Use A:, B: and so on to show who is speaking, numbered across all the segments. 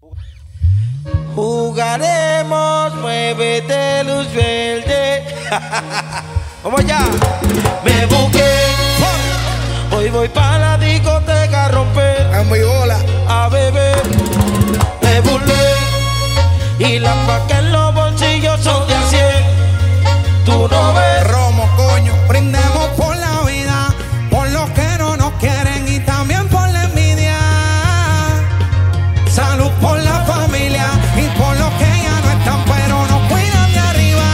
A: Jugaremos, muévete, luz verde. Vamos allá. Me busqué. Hoy voy para la discoteca a romper. A beber. Me burlé. Y las pacas en los bolsillos son de a 100. Tú no ves.
B: Romo, coño. Brindemos por la vida, por los que no nos quieren y también por la envidia. Salud por la familia y por los que ya no están pero nos cuidan de arriba.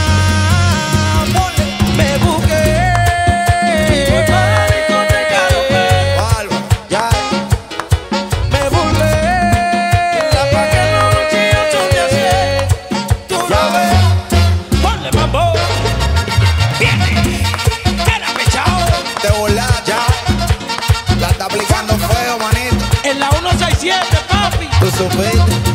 A: Me busqué. Voy para la discoteca a romper. Ya. Me burlé. La paca en los bolsillos son de a 100. Tú no ves. Ponle mambo. Viene. Queda pechado.
B: Te volás ya. La está aplicando feo, manito.
A: En la 167, papi.
B: Tú supiste.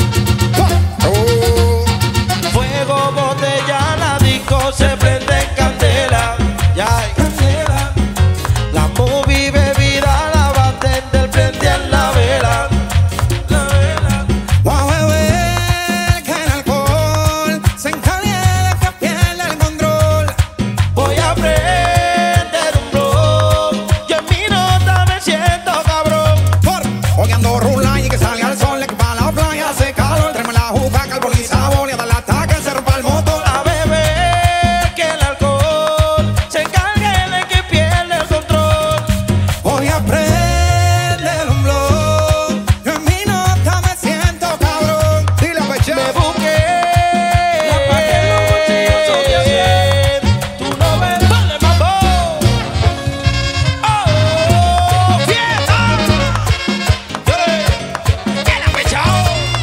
A: Fuego, botella, la disco se prende en candela. Ya. La movie bebida, la bartender prende en la vela.
B: Vamos a beber que el alcohol se encalienta que pierde el control.
A: Voy a prender un blog. Yo en mi nota me siento cabrón.
B: Hoy ando rula y que salga el sol, que para la playa hace calor. Tráeme la juca, carboniza, bolia, dale ataque, se rompa el motor.
A: A beber que el alcohol se encargue de que pierde el control.
B: Voy a prender un blog. Yo en mi nota me siento cabrón. Dile a Peche.
A: Me busqué. La paca en los bolsillos son de a 100. Tú no ves. Dale, mambo. Oh, fiesta. Queda pechado.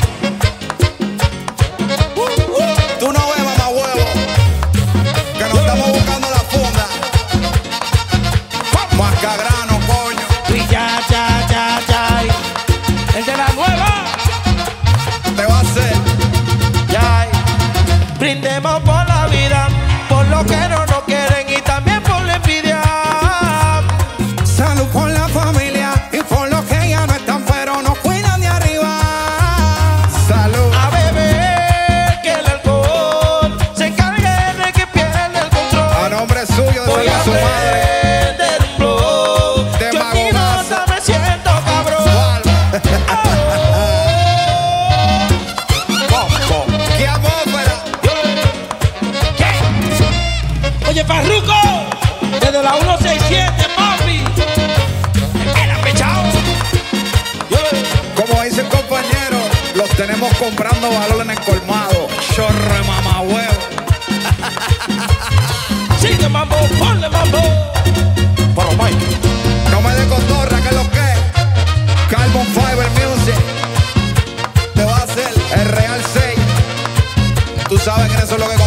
B: Tú no ves, mamá huevo, que nos estamos buscando la funda. Mascagrano, coño.
A: Y ya. El de la nueva.
B: Te va a hacer.
A: Ya. Brindemos por la vida, por lo que no nos quieren y también por la envidia.
B: Salud por la familia y por los que ya no están pero nos cuidan de arriba. Salud.
A: A beber que el alcohol se encargue de que pierda el control.
B: A nombre suyo, de
A: Voy a
B: su madre.
A: prender un blog.
B: De
A: Yo en mi
B: magomazo.
A: nota me siento cabrón.
B: ¡Qué atmósfera!
A: ¿Qué? Oye, Farruko, desde la 167, papi. Era pechado.
B: Como dice el compañero, los tenemos comprando valor en el colmado. Chorre mamá huevo.
A: Sigue mambo, ponle mambo. Para Mike.
B: No me de cotorra, que es lo que. Carbon Fiber Music. Te va a hacer el Real 6. Tú sabes que eso es lo que